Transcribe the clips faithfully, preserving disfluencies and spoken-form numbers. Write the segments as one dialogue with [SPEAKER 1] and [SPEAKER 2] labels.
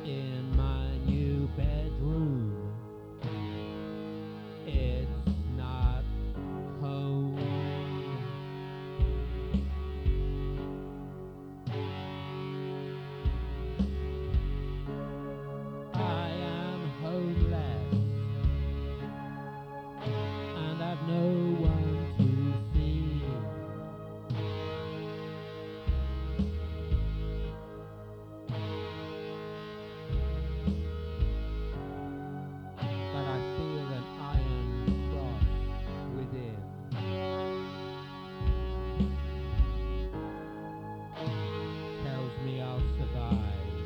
[SPEAKER 1] in my new bedroom. It's not home. I am homeless and I've no one to see. But I feel an iron cross within. Tells me I'll survive.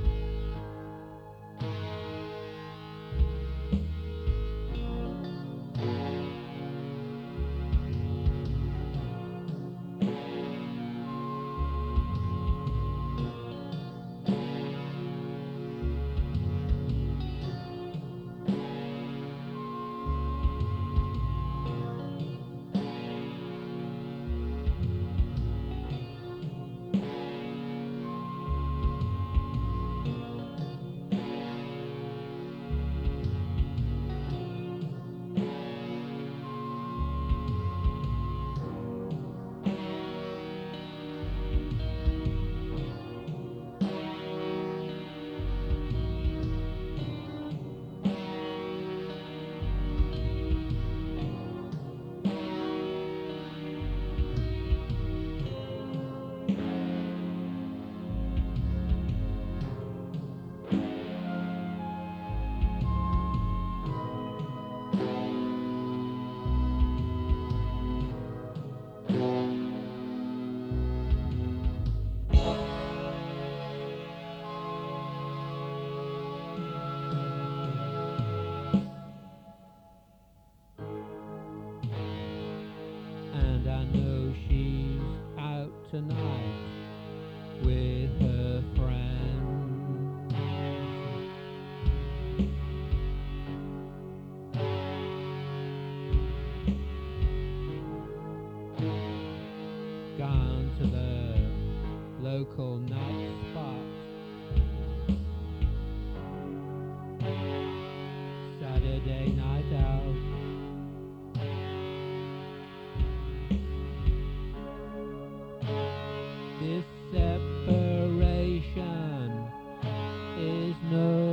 [SPEAKER 1] And I know she's out tonight with her friends. Gone to the local night spot. Saturday night out. This separation is no